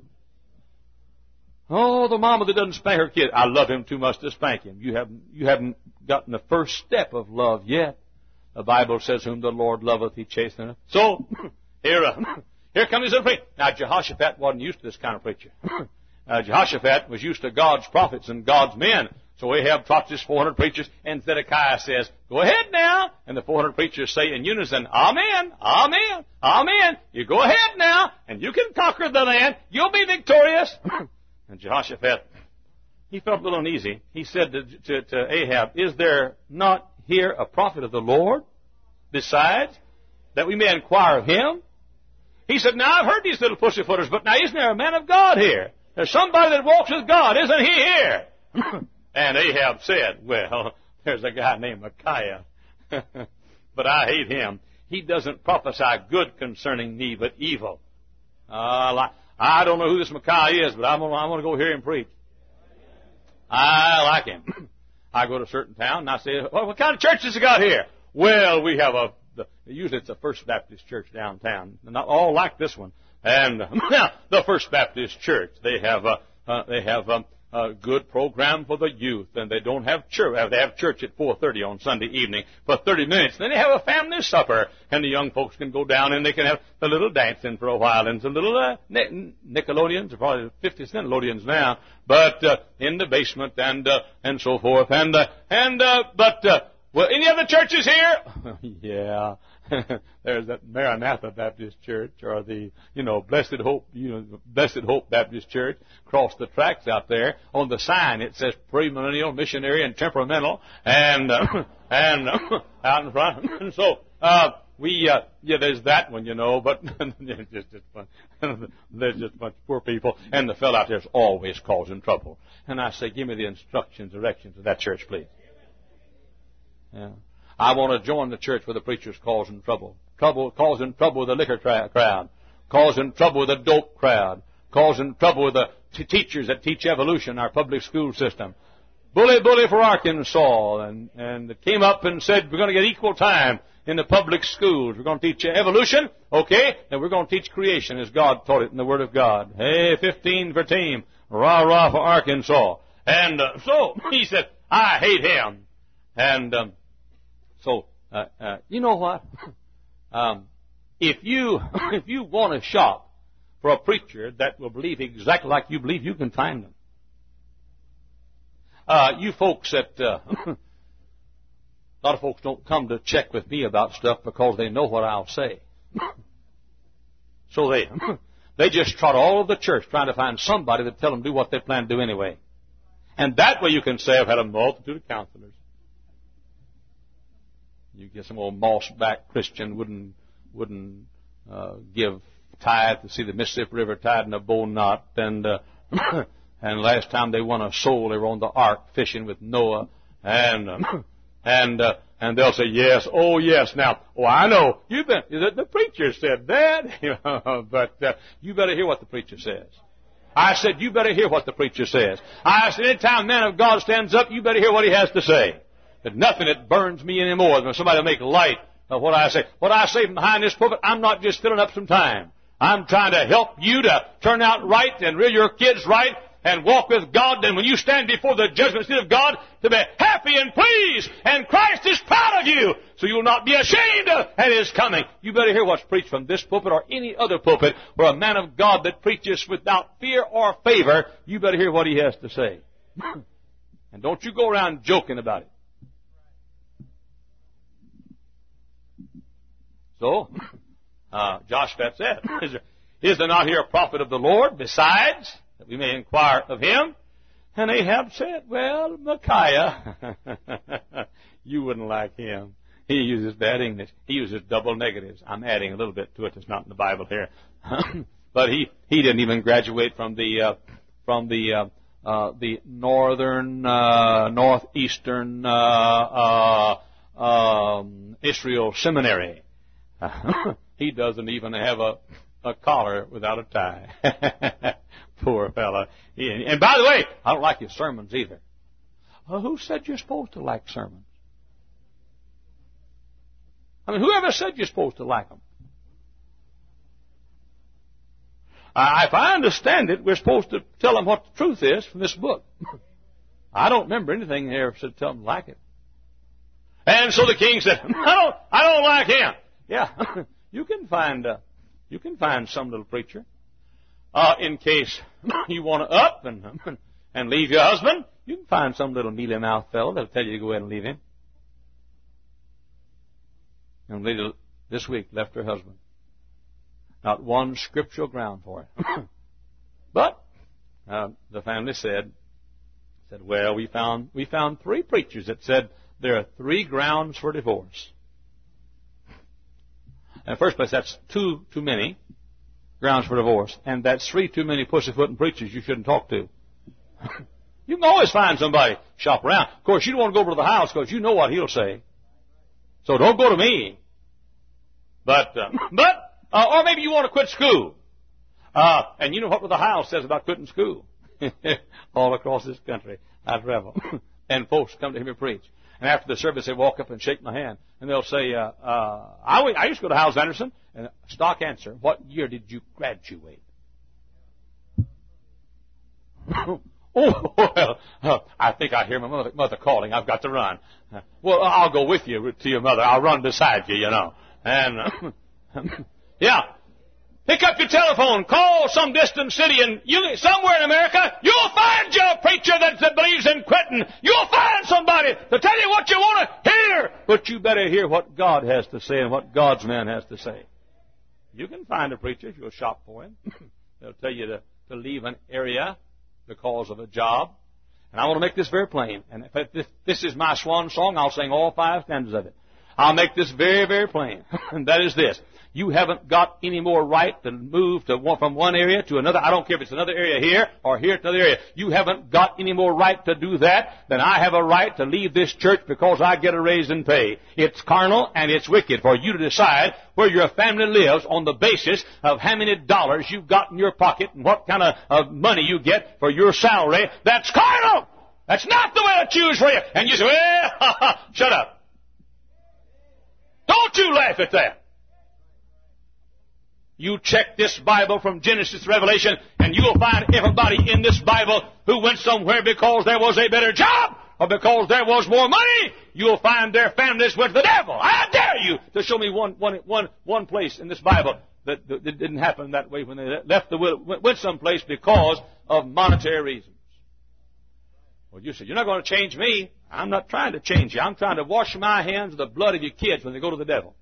Oh, the mama that doesn't spank her kid. I love him too much to spank him. You haven't, you haven't gotten the first step of love yet. The Bible says, whom the Lord loveth, he chasteneth. So, here, uh, here comes the preacher. Now, Jehoshaphat wasn't used to this kind of preacher. Uh, Jehoshaphat was used to God's prophets and God's men. So Ahab trots his four hundred preachers, and Zedekiah says, go ahead now. And the four hundred preachers say in unison, Amen, Amen, Amen. You go ahead now, and you can conquer the land. You'll be victorious. And Jehoshaphat, he felt a little uneasy. He said to, to, to Ahab, is there not here a prophet of the Lord besides, that we may inquire of him? He said, now I've heard these little pussyfooters, but now isn't there a man of God here? There's somebody that walks with God, isn't he here? And Ahab said, well, there's a guy named Micaiah, but I hate him. He doesn't prophesy good concerning me, but evil. Uh, I don't know who this Micaiah is, but I'm going I'm to go hear him preach. I like him. I go to a certain town and I say, well, what kind of church has he got here? Well, we have a, the, usually it's a First Baptist church downtown. Not all like this one. And the First Baptist church, they have a, uh, they have a, a good program for the youth, and they don't have church. They have church at four thirty on Sunday evening for thirty minutes. Then they have a family supper, and the young folks can go down and they can have a little dancing for a while, and some little uh, Nickelodeons, probably fifty Nickelodeons now, but uh, in the basement and uh, and so forth. And uh, and uh, but uh, well, any other churches here? Yeah. There's that Maranatha Baptist Church, or the, you know, Blessed Hope, you know, Blessed Hope Baptist Church. Across the tracks out there, on the sign it says premillennial, missionary, and temperamental, and uh, and uh, out in front. And so uh, we, uh, yeah, there's that one, you know, but there's just, just fun. There's just a bunch of poor people, and the fellow out there's always causing trouble. And I say, give me the instructions, directions of that church, please. Yeah. I want to join the church where the preacher's causing trouble. Trouble, causing trouble with the liquor tra- crowd. Causing trouble with the dope crowd. Causing trouble with the t- teachers that teach evolution in our public school system. Bully, bully for Arkansas. And, and it came up and said, we're going to get equal time in the public schools. We're going to teach evolution, okay? And we're going to teach creation as God taught it in the Word of God. Hey, fifteen for team. Rah, rah for Arkansas. And uh, so he said, I hate him. And um, so, uh, uh, you know what? um, if you if you want to shop for a preacher that will believe exactly like you believe, you can find them. Uh, you folks that uh, a lot of folks don't come to check with me about stuff because they know what I'll say. So they they just trot all over the church trying to find somebody that tell them to do what they plan to do anyway. And that way you can say, I've had a multitude of counselors. You get some old moss-back Christian wouldn't wouldn't uh, give tithe to see the Mississippi River tied in a bow knot, and uh, and last time they won a soul, they were on the ark fishing with Noah, and uh, and uh, and they'll say yes, oh yes. Now, oh I know you've been the, the preacher said that, but uh, you better hear what the preacher says. I said you better hear what the preacher says. I said anytime a man of God stands up, you better hear what he has to say. There's nothing that burns me any more than when somebody will make light of what I say. What I say from behind this pulpit, I'm not just filling up some time. I'm trying to help you to turn out right and rear your kids right and walk with God. And when you stand before the judgment seat of God, to be happy and pleased. And Christ is proud of you. So you'll not be ashamed at His coming. You better hear what's preached from this pulpit or any other pulpit where a man of God that preaches without fear or favor, you better hear what he has to say. And don't you go around joking about it. So, uh, Joshua said, is there, is there not here a prophet of the Lord besides, that we may inquire of him? And Ahab said, well, Micaiah, you wouldn't like him. He uses bad English. He uses double negatives. I'm adding a little bit to it that's not in the Bible here. But he, he didn't even graduate from the, uh, from the, uh, uh, the northern, uh, northeastern, uh, uh, um, Israel seminary. He doesn't even have a, a collar without a tie. Poor fella. He, and by the way, I don't like his sermons either. Well, who said you're supposed to like sermons? I mean, whoever said you're supposed to like them? Uh, if I understand it, we're supposed to tell them what the truth is from this book. I don't remember anything there that said tell them to like it. And so the king said, I don't, I don't like him. Yeah, you can find uh, you can find some little preacher. Uh, in case you want to up and and leave your husband You can find some little mealy-mouthed fellow that'll tell you to go ahead and leave him. And lady this week left her husband. Not one scriptural ground for it. But uh, the family said, said, well, we found we found three preachers that said there are three grounds for divorce. In the first place, that's two too many grounds for divorce, and that's three too many pussyfooting preachers you shouldn't talk to. You can always find somebody shop around. Of course, you don't want to go over to the house because you know what he'll say. So don't go to me. But, uh, but, uh, or maybe you want to quit school. Uh, and you know what the house says about quitting school. All across this country, I travel. And folks come to hear me preach. And after the service, they walk up and shake my hand. And they'll say, uh, uh, I, I used to go to Howes Anderson. And stock answer, what year did you graduate? Oh, well, uh, I think I hear my mother, mother calling. I've got to run. Uh, well, I'll go with you to your mother. I'll run beside you, you know. And, uh, yeah. Pick up your telephone, call some distant city, and you, somewhere in America, you'll find you a preacher that, that believes in quitting. You'll find somebody to tell you what you want to hear. But you better hear what God has to say and what God's man has to say. You can find a preacher if you'll shop for him. They'll tell you to, to leave an area because of a job. And I want to make this very plain. And if this, this is my swan song, I'll sing all five stanzas of it. I'll make this very, very plain. And that is this. You haven't got any more right to move to one, from one area to another. I don't care if it's another area here or here to another area. You haven't got any more right to do that than I have a right to leave this church because I get a raise in pay. It's carnal and it's wicked for you to decide where your family lives on the basis of how many dollars you've got in your pocket and what kind of, of money you get for your salary. That's carnal! That's not the way to choose for you. And you say, well, ha, ha, shut up. Don't you laugh at that. You check this Bible from Genesis to Revelation, and you'll find everybody in this Bible who went somewhere because there was a better job or because there was more money. You'll find their families went to the devil. I dare you to show me one, one, one, one place in this Bible that, that, that didn't happen that way when they left the will, went someplace because of monetary reasons. Well, you say, you're not going to change me. I'm not trying to change you. I'm trying to wash my hands of the blood of your kids when they go to the devil.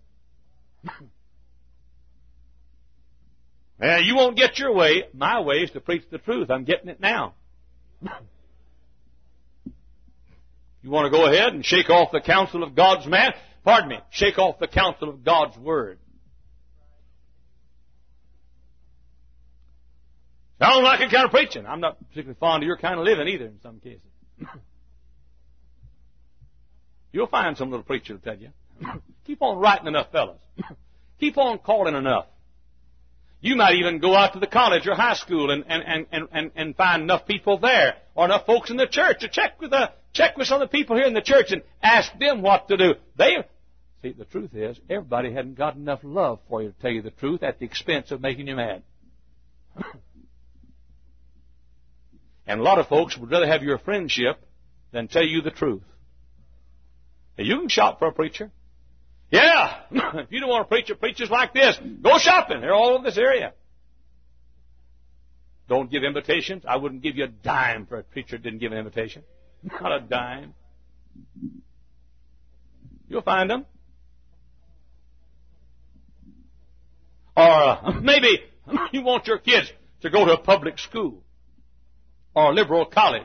Well, you won't get your way. My way is to preach the truth. I'm getting it now. You want to go ahead and shake off the counsel of God's man? Pardon me. Shake off the counsel of God's word. Sounds like a kind of preaching. I'm not particularly fond of your kind of living either in some cases. You'll find some little preacher to tell you. Keep on writing enough, fellas. Keep on calling enough. You might even go out to the college or high school and, and, and, and, and find enough people there or enough folks in the church to check with the, check with some of the people here in the church and ask them what to do. They, see, the truth is, everybody hadn't got enough love for you to tell you the truth at the expense of making you mad. And a lot of folks would rather have your friendship than tell you the truth. Now, you can shop for a preacher. Yeah, if you don't want to preach at preachers like this, go shopping. They're all over this area. Don't give invitations. I wouldn't give you a dime for a preacher that didn't give an invitation. Not a dime. You'll find them. Or uh, maybe you want your kids to go to a public school or a liberal college.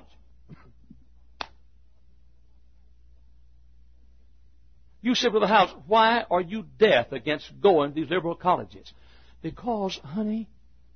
You say to the house, why are you deaf against going to these liberal colleges? Because, honey,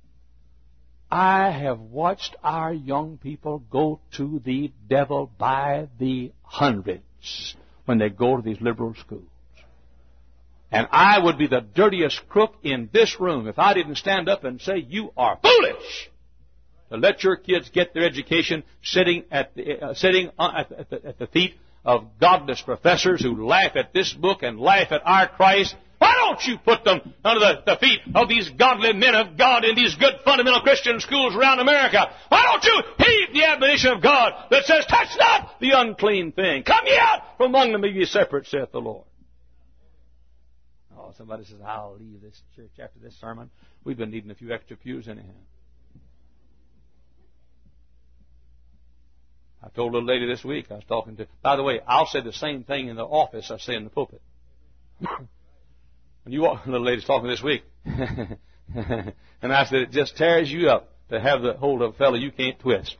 I have watched our young people go to the devil by the hundreds when they go to these liberal schools. And I would be the dirtiest crook in this room if I didn't stand up and say, you are foolish to let your kids get their education sitting at the, uh, sitting at the, at the, at the feet of godless professors who laugh at this book and laugh at our Christ. Why don't you put them under the, the feet of these godly men of God in these good fundamental Christian schools around America? Why don't you heed the admonition of God that says, touch not the unclean thing. Come ye out from among them, be ye separate, saith the Lord. Oh, somebody says, I'll leave this church after this sermon. We've been needing a few extra pews anyhow. I told a little lady this week I was talking to. By the way, I'll say the same thing in the office I say in the pulpit. When you walk, a little lady's talking this week, and I said it just tears you up to have the hold of a fellow you can't twist.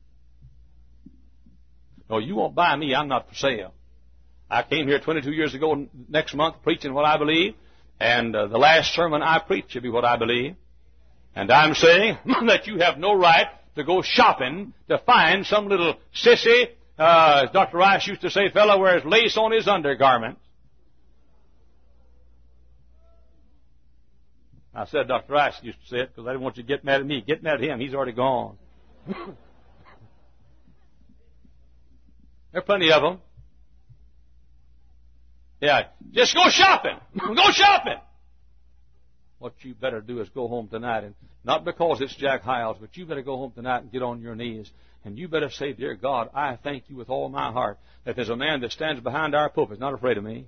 No, you won't buy me. I'm not for sale. I came here twenty-two years ago next month preaching what I believe, and uh, the last sermon I preached should be what I believe. And I'm saying that you have no right to go shopping to find some little sissy, uh, as Doctor Rice used to say, fellow wears lace on his undergarments. I said Doctor Rice used to say it because I didn't want you to get mad at me. Get mad at him. He's already gone. There are plenty of them. Yeah, just go shopping. Go shopping. What you better do is go home tonight, and not because it's Jack Hyles, but you better go home tonight and get on your knees, and you better say, dear God, I thank you with all my heart that there's a man that stands behind our pulpit, not afraid of me.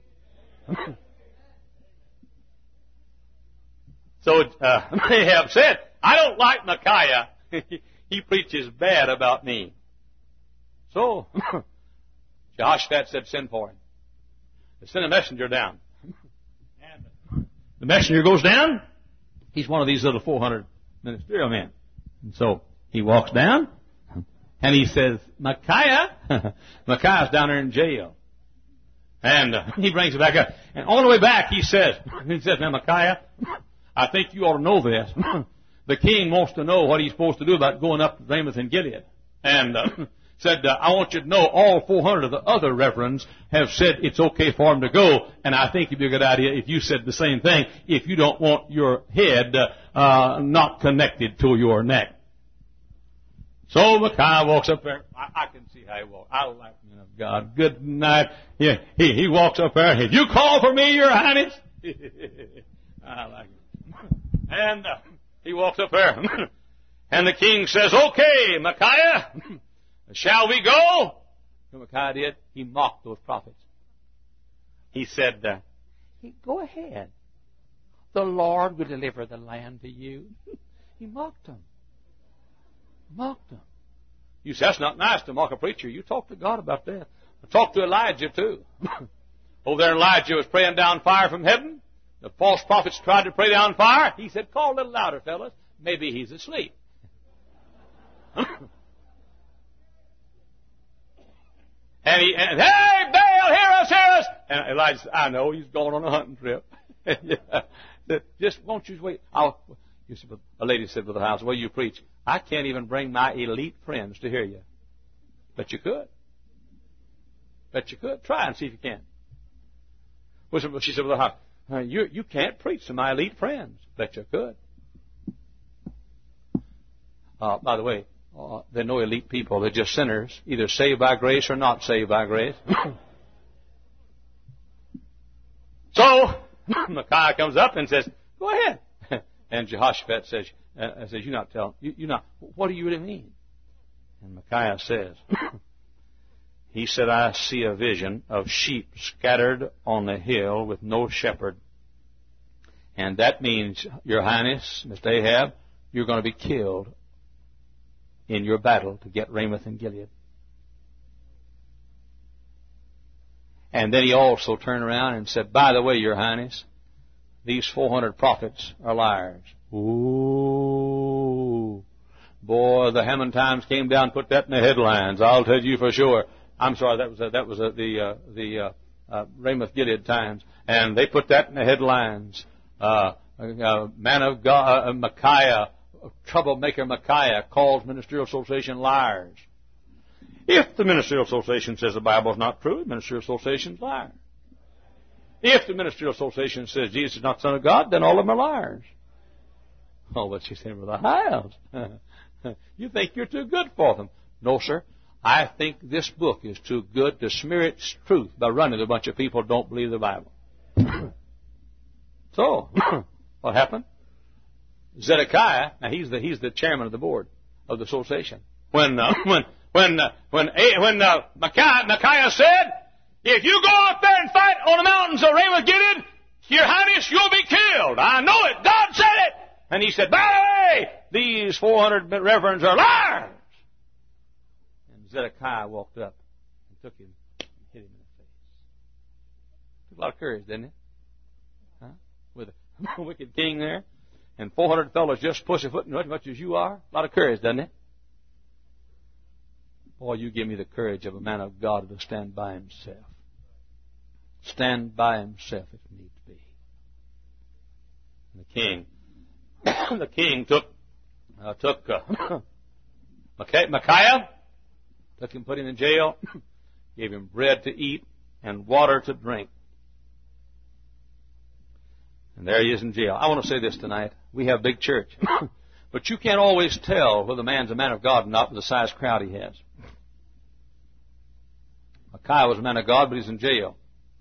So uh, they have said, I don't like Micaiah. He preaches bad about me. So Jehoshaphat said, send for him. They send a messenger down. And the messenger goes down. He's one of these little four hundred ministerial men. And so he walks down, and he says, Micaiah. Micaiah's down there in jail. And uh, he brings it back up. And on the way back, he says, he says, now, Micaiah, I think you ought to know this. The king wants to know what he's supposed to do about going up to Ramoth and Gilead. And uh, said, uh, I want you to know all four hundred of the other reverends have said it's okay for him to go, and I think it'd be a good idea if you said the same thing if you don't want your head uh, uh, not connected to your neck. So Micaiah walks up there. I, I can see how he walks. I like the man of God. Good night. Yeah, he, he walks up there. If you call for me, Your Highness. I like it. And uh, he walks up there. And the king says, okay, Micaiah, shall we go? So Micaiah did. He mocked those prophets. He said, uh, go ahead. The Lord will deliver the land to you. He mocked them. Mocked them. You say, that's not nice to mock a preacher. You talk to God about that. Talk to Elijah, too. Over there, Elijah was praying down fire from heaven. The false prophets tried to pray down fire. He said, call a little louder, fellas. Maybe he's asleep. and he, and, hey, Baal, hear us, hear us. And Elijah said, I know, he's going on a hunting trip. yeah. Just, won't you wait? I'll, you see, a lady said to the house, well, you preach. I can't even bring my elite friends to hear you. Bet you could. Bet you could. Try and see if you can. Well, she said, well, uh, you, you can't preach to my elite friends. Bet you could. Uh, by the way, uh, they're no elite people. They're just sinners, either saved by grace or not saved by grace. So, Micaiah comes up and says, go ahead. And Jehoshaphat says, uh, says, you're not telling, you, you're not, what do you really mean? And Micaiah says, he said, I see a vision of sheep scattered on the hill with no shepherd. And that means, Your Highness, Mister Ahab, you're going to be killed in your battle to get Ramoth and Gilead. And then he also turned around and said, by the way, Your Highness, these four hundred prophets are liars. Ooh. Boy, the Hammond Times came down and put that in the headlines. I'll tell you for sure. I'm sorry, that was a, that was a, the uh, the uh, uh, Ramoth Gilead Times, and they put that in the headlines. Uh, uh, man of God, uh, Micaiah, troublemaker Micaiah calls Ministerial Association liars. If the Ministerial Association says the Bible is not true, the Ministerial Association is liars. If the Ministerial Association says Jesus is not the Son of God, then all of them are liars. Oh, but you say, Brother Hyles, you think you're too good for them. No, sir. I think this book is too good to smear its truth by running a bunch of people who don't believe the Bible. So, what happened? Zedekiah, now he's the he's the chairman of the board of the association. When uh, when when uh, when uh, when uh, Micaiah, Micaiah said, if you go out there and fight on the mountains of Ramoth Gilead, Your Highness, you'll be killed. I know it. God said it. And he said, by the way, these four hundred reverends are liars. And Zedekiah walked up and took him and hit him in the face. Took a lot of courage, didn't it? Huh? With a wicked king there, and four hundred fellows just pussyfooting as much as you are. A lot of courage, doesn't it? Boy, you give me the courage of a man of God to stand by himself. Stand by himself if need be. And the king, the king took uh, took uh, Micaiah, took him, put him in jail, gave him bread to eat and water to drink. And there he is in jail. I want to say this tonight. We have a big church. But you can't always tell whether a man's a man of God or not with the size crowd he has. Micaiah was a man of God, but he's in jail.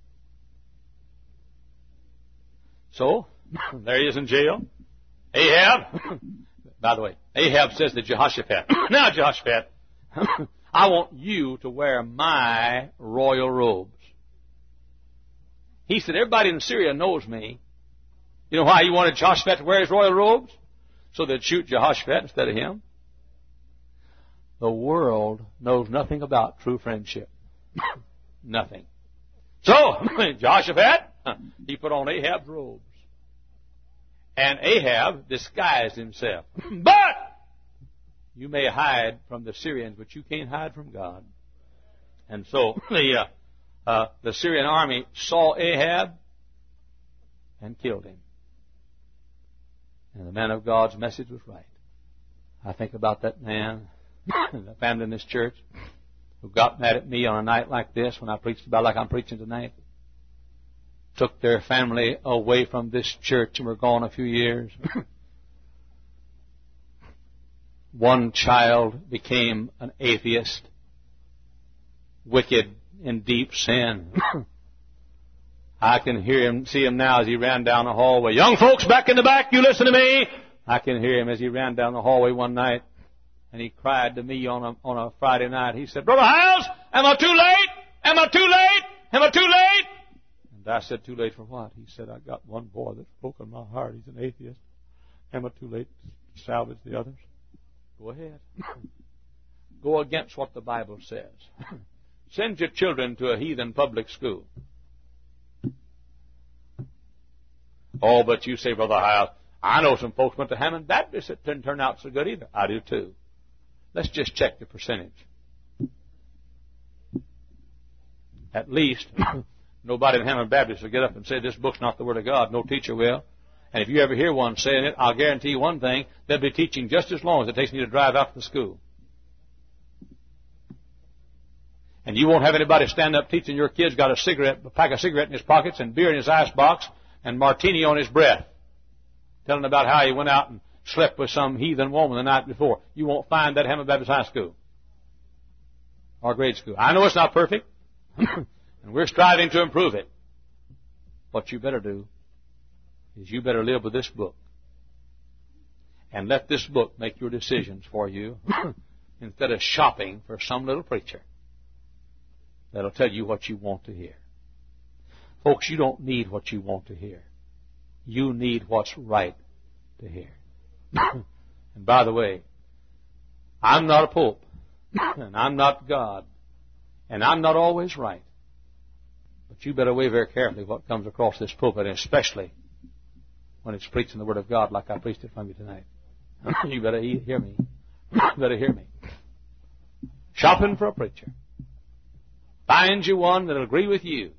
So, there he is in jail. Ahab, by the way, Ahab says to Jehoshaphat, now Jehoshaphat, I want you to wear my royal robes. He said, everybody in Syria knows me. You know why he wanted Jehoshaphat to wear his royal robes? So they'd shoot Jehoshaphat instead of him. The world knows nothing about true friendship. Nothing. So, Jehoshaphat, he put on Ahab's robes. And Ahab disguised himself. But you may hide from the Syrians, but you can't hide from God. And so the uh, uh, the Syrian army saw Ahab and killed him. And the man of God's message was right. I think about that man, the family in this church, who got mad at me on a night like this when I preached about like I'm preaching tonight. Took their family away from this church and were gone a few years. One child became an atheist, wicked in deep sin. I can hear him, see him now as he ran down the hallway. Young folks back in the back, you listen to me. I can hear him as he ran down the hallway one night, and he cried to me on a, on a Friday night. He said, Brother Hiles, am I too late? Am I too late? Am I too late? And I said, too late for what? He said, I got one boy that's broken my heart. He's an atheist. Am I too late to salvage the others? Go ahead. Go against what the Bible says. Send your children to a heathen public school. Oh, but you say, Brother Hiles, I know some folks went to Hammond Baptist that didn't turn out so good either. I do too. Let's just check the percentage. At least, nobody in Hammond Baptist will get up and say this book's not the Word of God. No teacher will. And if you ever hear one saying it, I'll guarantee you one thing, they'll be teaching just as long as it takes me to drive out to the school. And you won't have anybody stand up teaching your kid's got a cigarette, a pack of cigarette in his pockets and beer in his icebox and martini on his breath, telling about how he went out and slept with some heathen woman the night before. You won't find that at Hammond Baptist High School or grade school. I know it's not perfect, and we're striving to improve it. What you better do is you better live with this book and let this book make your decisions for you instead of shopping for some little preacher that'll tell you what you want to hear. Folks, you don't need what you want to hear. You need what's right to hear. And by the way, I'm not a pope, and I'm not God, and I'm not always right. But you better weigh very carefully what comes across this pulpit, and especially when it's preaching the Word of God like I preached it from you tonight. You better hear me. You better hear me. Shopping for a preacher. Find you one that'll agree with you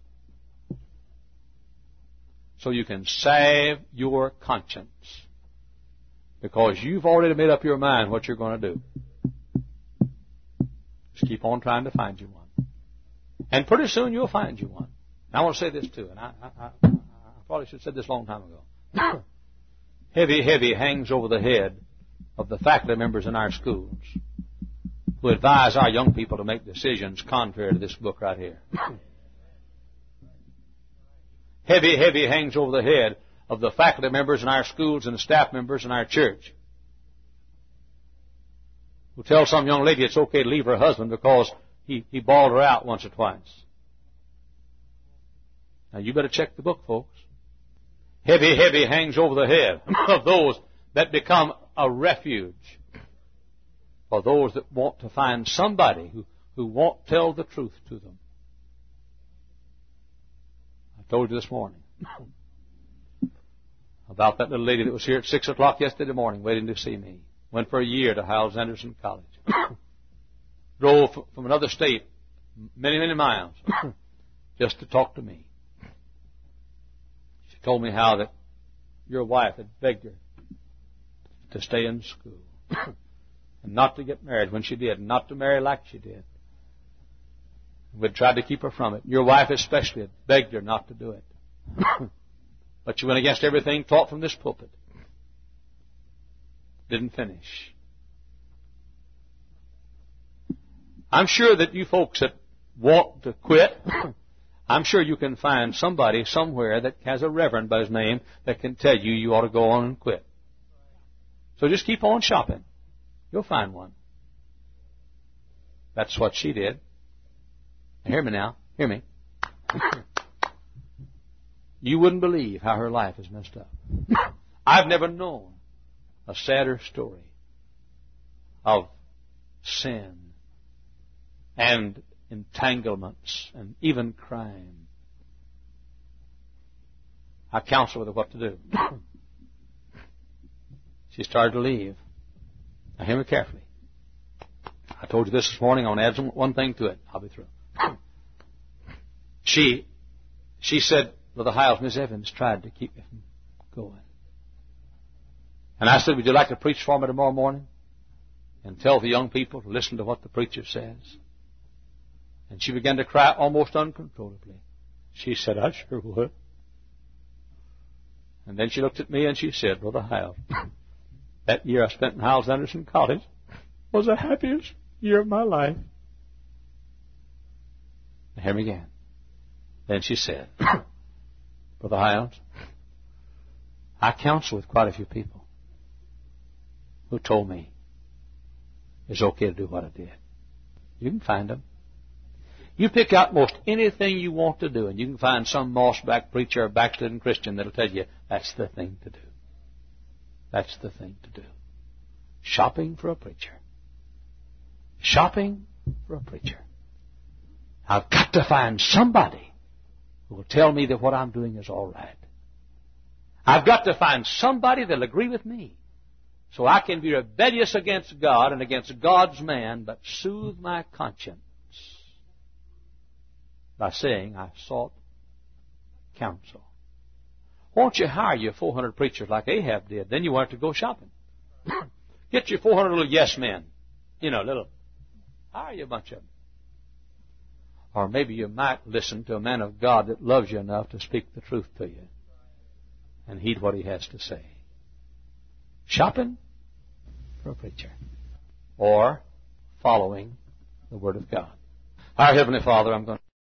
so you can save your conscience. Because you've already made up your mind what you're going to do. Just keep on trying to find you one. And pretty soon you'll find you one. And I want to say this too, and I, I, I, I probably should have said this a long time ago. Heavy, heavy hangs over the head of the faculty members in our schools who advise our young people to make decisions contrary to this book right here. Heavy, heavy hangs over the head of the faculty members in our schools and the staff members in our church who tell some young lady it's okay to leave her husband because he, he bawled her out once or twice. Now, you better check the book, folks. Heavy, heavy hangs over the head of those that become a refuge for those that want to find somebody who, who won't tell the truth to them. I told you this morning about that little lady that was here at six o'clock yesterday morning waiting to see me. Went for a year to Hyles Anderson College. Drove from another state many, many miles just to talk to me. She told me how that your wife had begged her to stay in school and not to get married when she did, and not to marry like she did. We'd tried to keep her from it. Your wife especially had begged her not to do it. But she went against everything taught from this pulpit. Didn't finish. I'm sure that you folks that want to quit, I'm sure you can find somebody somewhere that has a reverend by his name that can tell you you ought to go on and quit. So just keep on shopping. You'll find one. That's what she did. Now, hear me now. Hear me. You wouldn't believe how her life is messed up. I've never known a sadder story of sin and entanglements and even crime. I counsel with her what to do. She started to leave. Now hear me carefully. I told you this this morning. I want to add one thing to it. I'll be through. She, she said, Brother Hyles, Miss Evans tried to keep me from going. And I said, would you like to preach for me tomorrow morning? And tell the young people to listen to what the preacher says? And she began to cry almost uncontrollably. She said, I sure would. And then she looked at me and she said, Brother Hyles, that year I spent in Hyles Anderson College was the happiest year of my life. Now hear me again. Then she said, Brother Hyles, I counsel with quite a few people who told me it's okay to do what I did. You can find them. You pick out most anything you want to do, and you can find some mossback preacher or backslidden Christian that'll tell you that's the thing to do. That's the thing to do. Shopping for a preacher. Shopping for a preacher. I've got to find somebody who will tell me that what I'm doing is all right. I've got to find somebody that'll agree with me so I can be rebellious against God and against God's man, but soothe my conscience by saying I sought counsel. Won't you hire your four hundred preachers like Ahab did? Then you won't have to go shopping. Get your four hundred little yes men. You know, little. Hire you a bunch of them. Or maybe you might listen to a man of God that loves you enough to speak the truth to you and heed what he has to say. Shopping for a preacher. Or following the Word of God. Our Heavenly Father, I'm going to